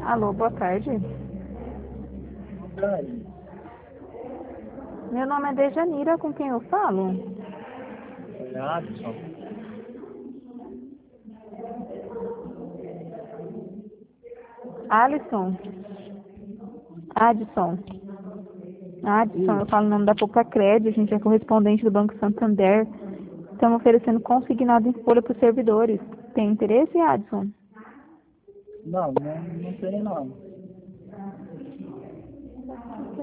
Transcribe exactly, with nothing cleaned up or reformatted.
Alô, boa tarde. Ai, Meu nome é Dejanira, com quem eu falo? é Adson. Alisson? Adson. Adson, eu Isso. falo o nome da Popacred, a gente é correspondente do Banco Santander. Estamos oferecendo consignado em folha para os servidores. Tem interesse, Adson? Não, não, não tem não.